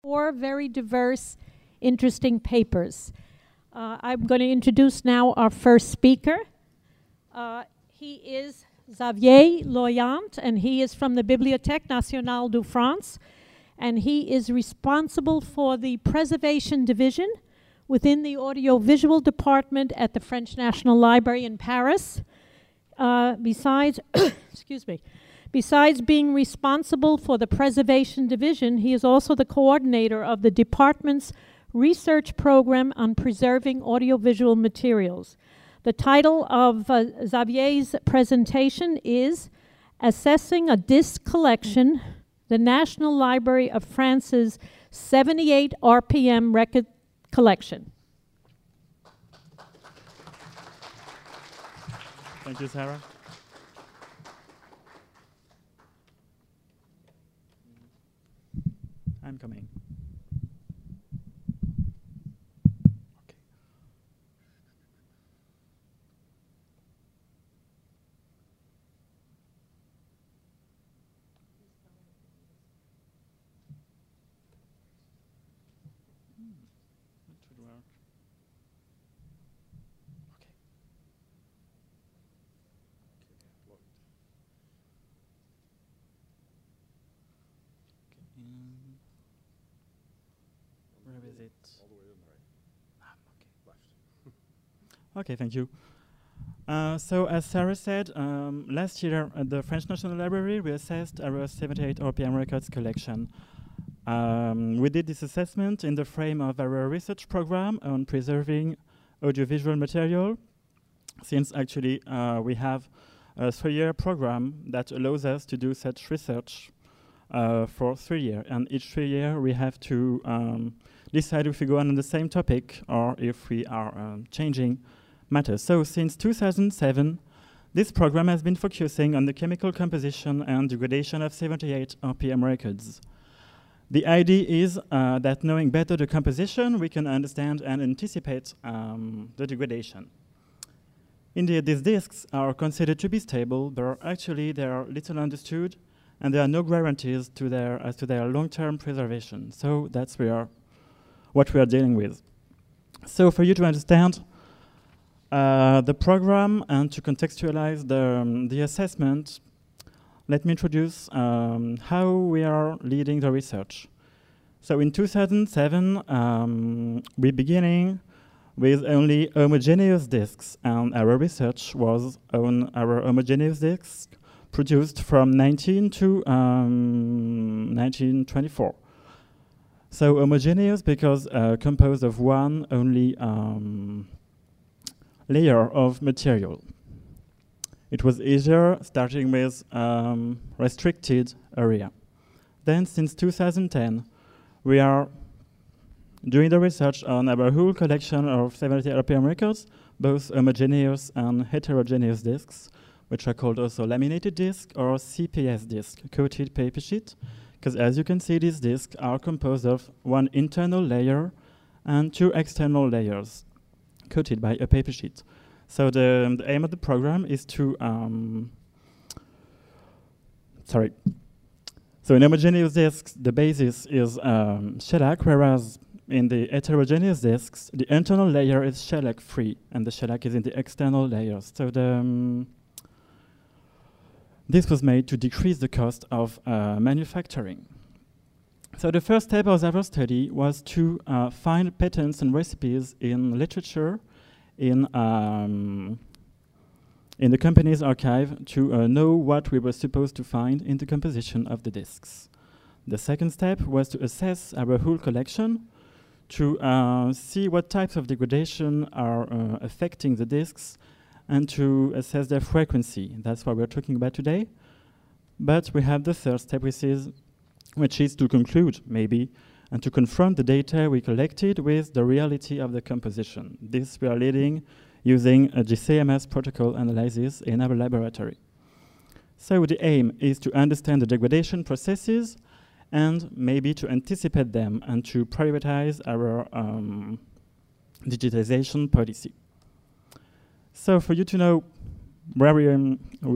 4 very diverse, interesting papers. I'm going to introduce now our first speaker. He is Xavier Loyant, and he is from the Bibliothèque Nationale de France, and he is responsible for the preservation division within the audiovisual department at the French National Library in Paris. Besides being responsible for the preservation division, he is also the coordinator of the department's research program on preserving audiovisual materials. The title of Xavier's presentation is Assessing a Disc Collection, the National Library of France's 78 RPM record collection. Thank you, Sarah. I'm coming. Okay. That should work. Okay. Where is it? All the way to the right. Okay. Left. Okay, thank you. So as Sarah said, last year at the French National Library, we assessed our 78 RPM records collection. We did this assessment in the frame of our research program on preserving audiovisual material, since actually we have a 3-year program that allows us to do such research for 3 years. And each 3 years we have to decide if we go on the same topic or if we are changing matters. So since 2007, this program has been focusing on the chemical composition and degradation of 78 RPM records. The idea is that knowing better the composition, we can understand and anticipate the degradation. Indeed, these discs are considered to be stable, but actually they are little understood, and there are no guarantees to their long-term preservation. So that's what we are dealing with. So for you to understand the program and to contextualize the assessment, let me introduce how we are leading the research. So in 2007, we're beginning with only homogeneous discs, and our research was on our homogeneous discs produced from 19 to 1924. So homogeneous because composed of one only layer of material. It was easier starting with restricted area. Then since 2010, we are doing the research on our whole collection of 70 RPM records, both homogeneous and heterogeneous discs, which are called also laminated disc or CPS disc, coated paper sheet, because as you can see, these discs are composed of one internal layer and 2 external layers, coated by a paper sheet. So the aim of the program is to, So in homogeneous discs, the basis is shellac, whereas in the heterogeneous discs, the internal layer is shellac-free, and the shellac is in the external layers. So this was made to decrease the cost of manufacturing. So the first step of our study was to find patents and recipes in literature, in the company's archive, to know what we were supposed to find in the composition of the discs. The second step was to assess our whole collection, to see what types of degradation are affecting the discs, and to assess their frequency. That's what we're talking about today. But we have the third step, which is to conclude, maybe, and to confront the data we collected with the reality of the composition. This we are leading using a GCMS protocol analysis in our laboratory. So the aim is to understand the degradation processes and maybe to anticipate them and to prioritize our digitization policy. So for you to know where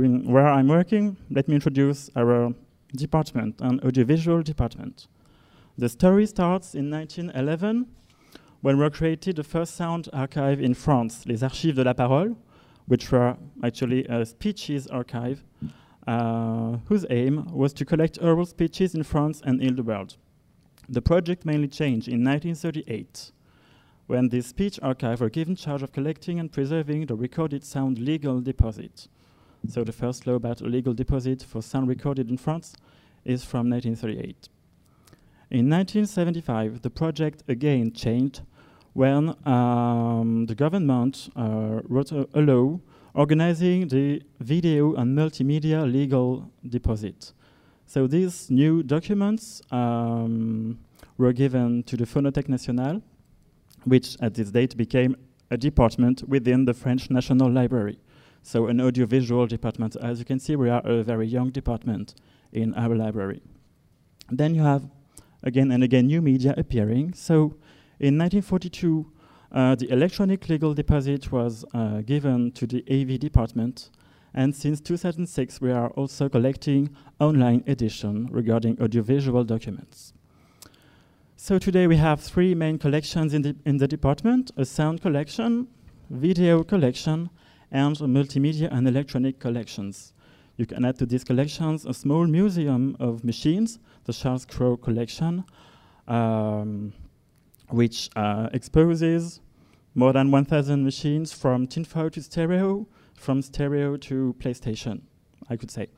I'm working, let me introduce our department, an audiovisual department. The story starts in 1911 when we created the first sound archive in France, les Archives de la Parole, which were actually a speeches archive whose aim was to collect oral speeches in France and in the world. The project mainly changed in 1938 when the speech archive were given charge of collecting and preserving the recorded sound legal deposit. So the first law about a legal deposit for sound recorded in France is from 1938. In 1975, the project again changed when the government wrote a law organizing the video and multimedia legal deposit. So these new documents were given to the Phonothèque Nationale, which at this date became a department within the French National Library. So an audiovisual department. As you can see, we are a very young department in our library. Then you have again and again new media appearing. So in 1942, the electronic legal deposit was given to the AV department. And since 2006, we are also collecting online edition regarding audiovisual documents. So today we have three main collections in the department: a sound collection, video collection, and multimedia and electronic collections. You can add to these collections a small museum of machines, the Charles Cros collection, which exposes more than 1,000 machines from tinfoil to stereo, from stereo to PlayStation, I could say.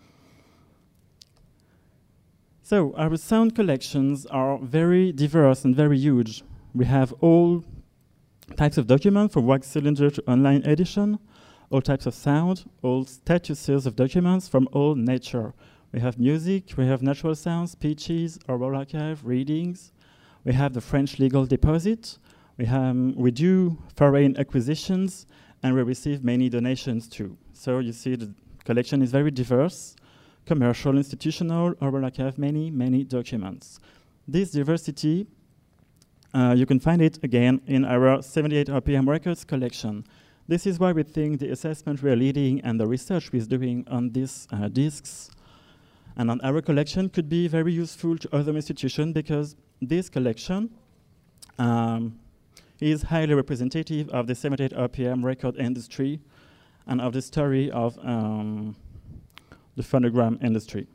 So our sound collections are very diverse and very huge. We have all types of documents, from wax cylinder to online edition, all types of sound, all statuses of documents from all nature. We have music, we have natural sounds, speeches, oral archive, readings. We have the French legal deposit. We do foreign acquisitions, and we receive many donations too. So you see the collection is very diverse, commercial, institutional, oral archive, many documents. This diversity, you can find it again in our 78 RPM records collection. This is why we think the assessment we are leading and the research we are doing on these discs and on our collection could be very useful to other institutions, because this collection is highly representative of the 78 RPM record industry and of the story of the phonogram industry.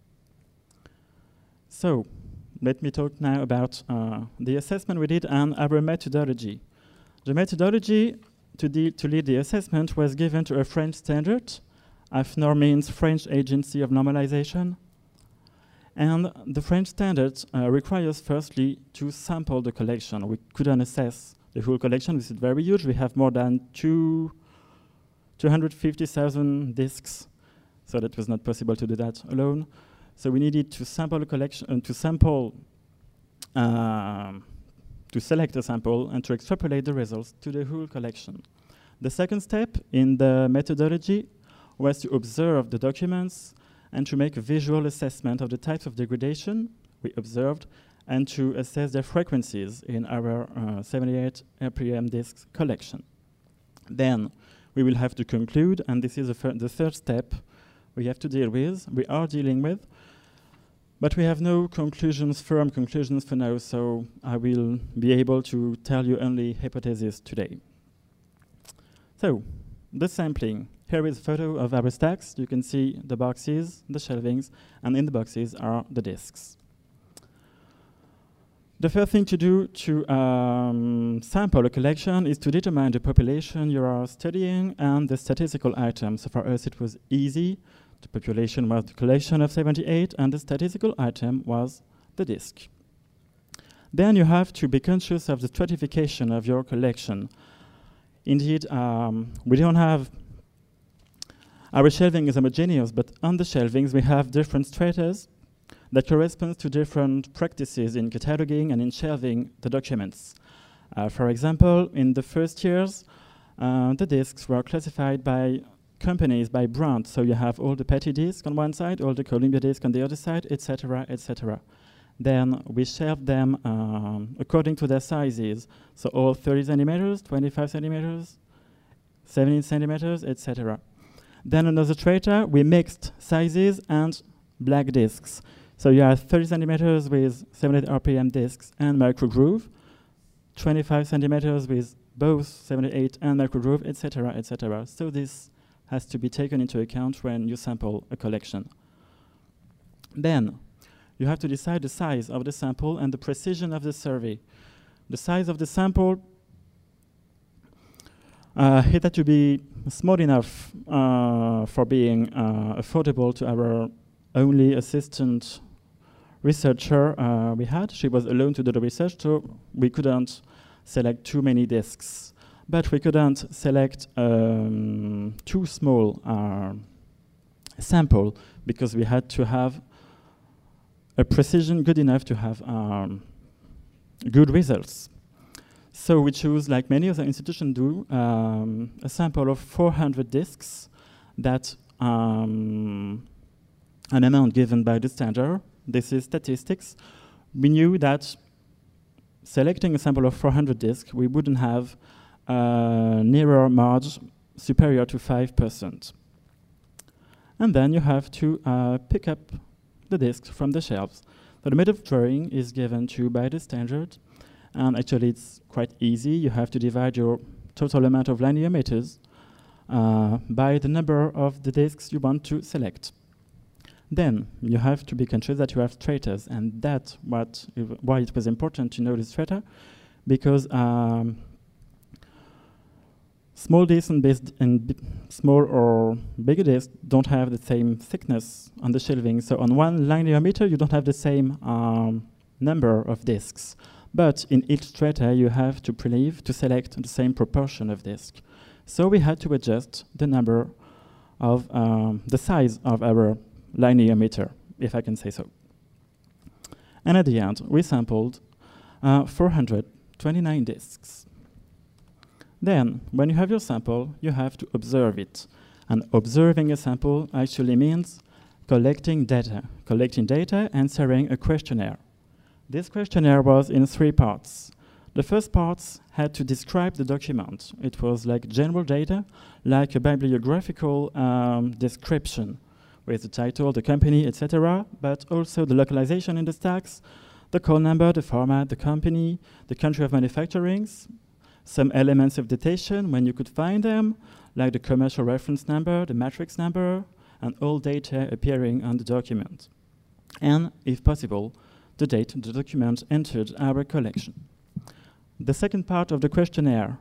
So let me talk now about the assessment we did and our methodology. The methodology to lead the assessment was given to a French standard. AFNOR means French Agency of Normalization. And the French standard requires firstly to sample the collection. We couldn't assess the whole collection. This is very huge. We have more than 250,000 discs, so that was not possible to do that alone. So we needed to sample a collection, to select a sample and to extrapolate the results to the whole collection. The second step in the methodology was to observe the documents and to make a visual assessment of the types of degradation we observed and to assess their frequencies in our 78 RPM discs collection. Then we will have to conclude, and this is the third step we have to deal with, we are dealing with, but we have no conclusions, firm conclusions for now, so I will be able to tell you only hypotheses today. So, the sampling. Here is a photo of our stacks. You can see the boxes, the shelvings, and in the boxes are the discs. The first thing to do to sample a collection is to determine the population you are studying and the statistical item. So for us it was easy. The population was the collection of 78 and the statistical item was the disc. Then you have to be conscious of the stratification of your collection. Indeed, we don't have, our shelving is homogeneous, but on the shelvings we have different stratas that corresponds to different practices in cataloging and in shelving the documents. For example, in the first years, the discs were classified by companies, by brand. So you have all the Petty discs on one side, all the Columbia discs on the other side, etc., etc. Then we shelved them according to their sizes. So all 30 centimeters, 25 centimeters, 17 centimeters, etc. Then another strata, we mixed sizes and black discs. So you have 30 centimeters with 78 RPM discs and microgroove, 25 centimeters with both 78 and microgroove, etc., etc. So this has to be taken into account when you sample a collection. Then you have to decide the size of the sample and the precision of the survey. The size of the sample it had to be small enough for being affordable to our only assistant researcher we had. She was alone to do the research, so we couldn't select too many disks. But we couldn't select too small sample because we had to have a precision good enough to have good results. So we choose, like many other institutions do, a sample of 400 disks that an amount given by the standard. This is statistics. We knew that selecting a sample of 400 disks, we wouldn't have nearer margin superior to 5%. And then you have to pick up the disks from the shelves. So the method of drawing is given to you by the standard. And actually, it's quite easy. You have to divide your total amount of linear meters by the number of the disks you want to select. Then you have to be conscious that you have straters, and that's why it was important to know the strata, because small disks and small or bigger disks don't have the same thickness on the shelving. So on one linear meter, you don't have the same number of disks. But in each strata, you have to select the same proportion of disks. So we had to adjust the number of the size of our linear meter, if I can say so. And at the end, we sampled 429 disks. Then, when you have your sample, you have to observe it. And observing a sample actually means collecting data and answering a questionnaire. This questionnaire was in 3 parts. The first part had to describe the document. It was like general data, like a bibliographical description with the title, the company, etc., but also the localization in the stacks, the call number, the format, the company, the country of manufacturing, some elements of datation when you could find them, like the commercial reference number, the matrix number, and all data appearing on the document. And, if possible, the date the document entered our collection. The second part of the questionnaire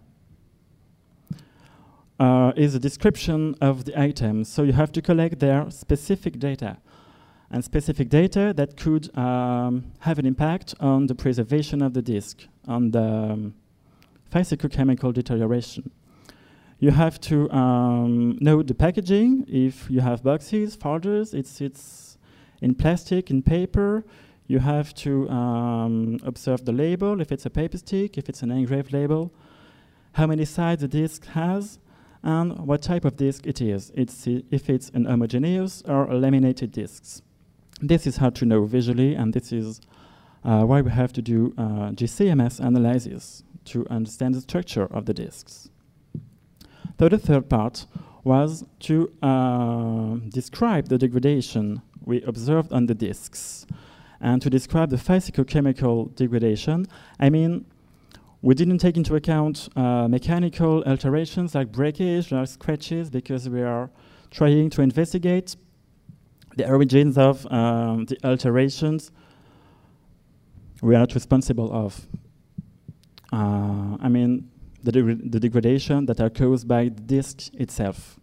is a description of the items. So you have to collect their specific data, and specific data that could have an impact on the preservation of the disk, on the physicochemical deterioration. You have to know the packaging. If you have boxes, folders, it's in plastic, in paper. You have to observe the label, if it's a paper stick, if it's an engraved label, how many sides the disk has, and what type of disk it is. If it's an homogeneous or a laminated disks. This is hard to know visually, and this is why we have to do GCMS analysis to understand the structure of the disks. So the third part was to describe the degradation we observed on the disks. And to describe the physicochemical degradation, I mean, we didn't take into account mechanical alterations like breakage or scratches, because we are trying to investigate the origins of the alterations we are not responsible of. I mean, the degradation that are caused by the disk itself.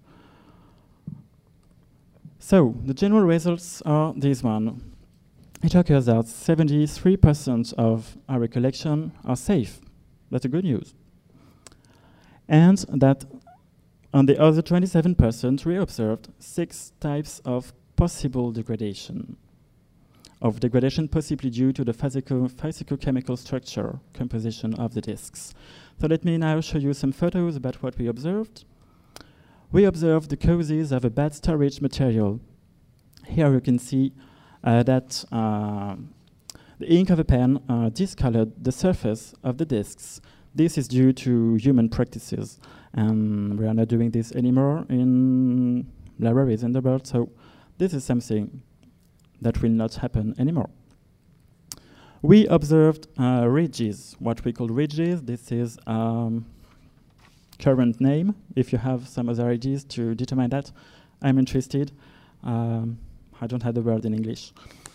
So the general results are this one. It occurs that 73% of our collection are safe. That's a good news. And that on the other 27%, we observed 6 types of possible degradation. Of degradation possibly due to the physicochemical structure composition of the disks. So let me now show you some photos about what we observed. We observed the causes of a bad storage material. Here you can see that the ink of a pen discolored the surface of the disks. This is due to human practices, and we are not doing this anymore in libraries in the world, so this is something that will not happen anymore. We observed ridges, what we call ridges. This is current name. If you have some other ideas to determine that, I'm interested. I don't have the word in English.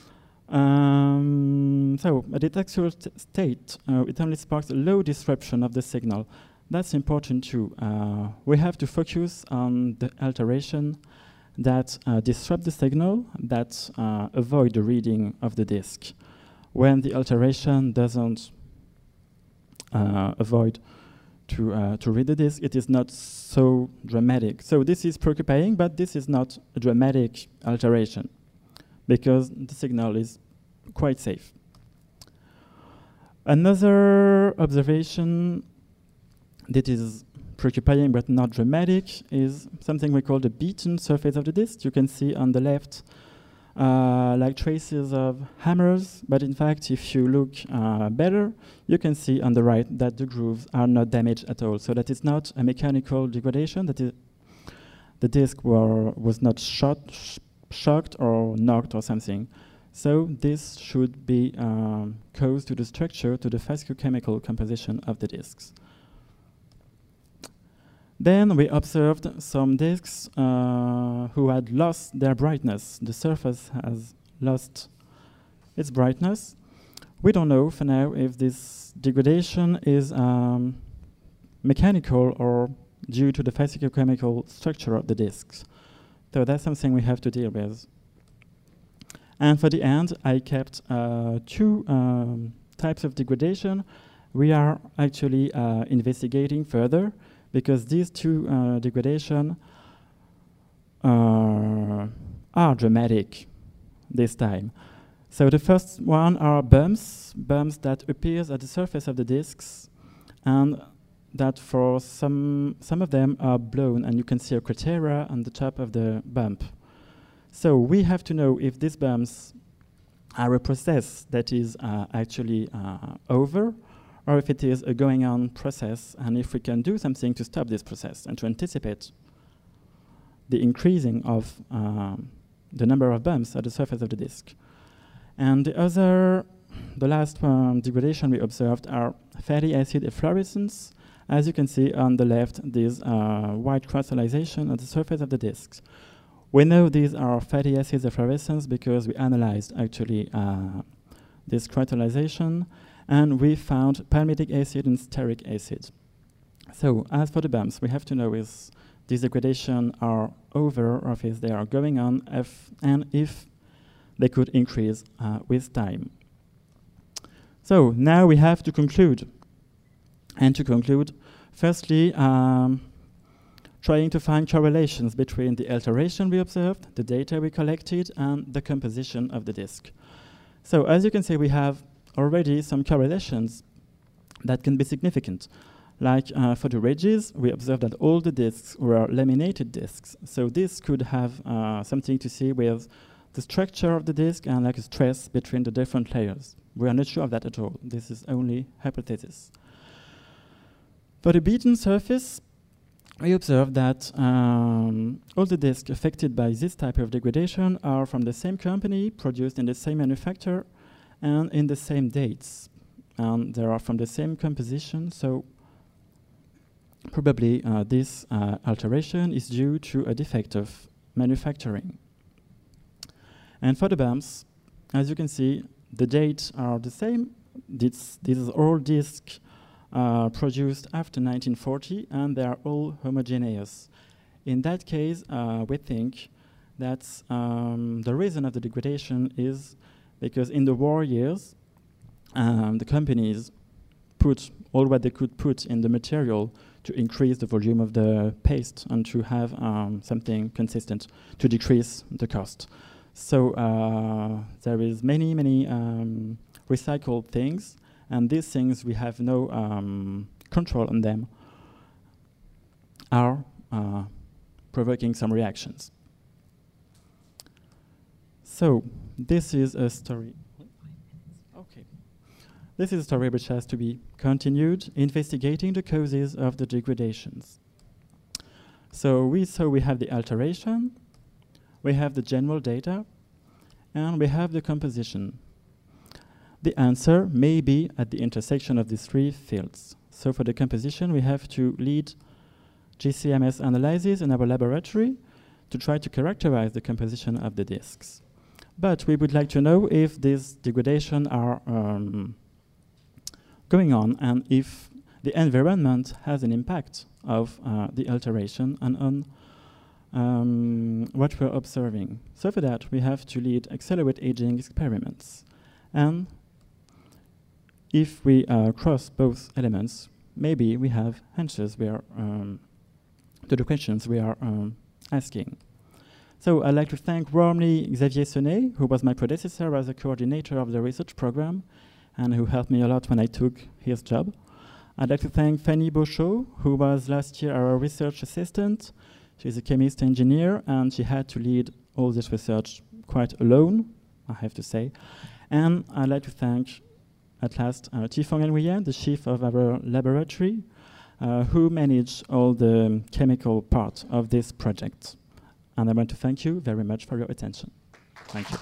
So at its actual state, it only sparks a low disruption of the signal. That's important too. We have to focus on the alteration that disrupt the signal, that avoid the reading of the disk. When the alteration doesn't avoid to read the disk, it is not so dramatic. So this is preoccupying, but this is not a dramatic alteration because the signal is quite safe. Another observation that is preoccupying but not dramatic is something we call the beaten surface of the disk. You can see on the left like traces of hammers, but in fact if you look better, you can see on the right that the grooves are not damaged at all. So that is not a mechanical degradation, that is the disk was not shocked or knocked or something. So this should be caused to the structure, to the physicochemical composition of the disks. Then we observed some disks who had lost their brightness. The surface has lost its brightness. We don't know for now if this degradation is mechanical or due to the physicochemical structure of the disks. So that's something we have to deal with. And for the end, I kept two types of degradation. We are actually investigating further, because these two degradation are dramatic this time. So the first one are bumps that appears at the surface of the disks, and that for some of them are blown, and you can see a cratera on the top of the bump. So we have to know if these bumps are a process that is actually over, or if it is a going on process, and if we can do something to stop this process and to anticipate the increasing of the number of bumps at the surface of the disk. And the last degradation we observed are fatty acid efflorescence. As you can see on the left, these white crystallization at the surface of the disks. We know these are fatty acid efflorescence because we analyzed actually this crystallization, and we found palmitic acid and stearic acid. So as for the bumps, we have to know if these degradation are over or if they are going on, and if they could increase with time. So now we have to conclude. And to conclude, firstly, trying to find correlations between the alteration we observed, the data we collected, and the composition of the disk. So as you can see, we have already some correlations that can be significant. Like for the ridges, we observed that all the disks were laminated disks. So this could have something to see with the structure of the disk and like a stress between the different layers. We are not sure of that at all. This is only hypothesis. For the beaten surface, we observed that all the disks affected by this type of degradation are from the same company, produced in the same manufacturer, and in the same dates. And they are from the same composition, so probably this alteration is due to a defect of manufacturing. And for the bumps, as you can see, the dates are the same. These are all disks produced after 1940, and they are all homogeneous. In that case, we think that the reason of the degradation is because in the war years, the companies put all what they could put in the material to increase the volume of the paste and to have something consistent to decrease the cost. So there is many recycled things, and these things we have no control on them are provoking some reactions. So this is a story. Okay. This is a story which has to be continued, investigating the causes of the degradations. So we have the alteration, we have the general data, and we have the composition. The answer may be at the intersection of these three fields. So for the composition, we have to lead GCMS analysis in our laboratory to try to characterize the composition of the disks. But we would like to know if these degradations are going on and if the environment has an impact of the alteration and on what we're observing. So for that, we have to lead accelerate aging experiments. And if we cross both elements, maybe we have answers to the questions we are asking. So I'd like to thank warmly Xavier Sonnet, who was my predecessor as a coordinator of the research program and who helped me a lot when I took his job. I'd like to thank Fanny Beauchot, who was last year our research assistant. She's a chemist engineer, and she had to lead all this research quite alone, I have to say. And I'd like to thank, at last, Qifeng Nguyen, the chief of our laboratory, who managed all the chemical part of this project. And I want to thank you very much for your attention. Thank you.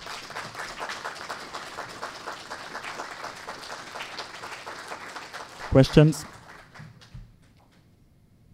Questions?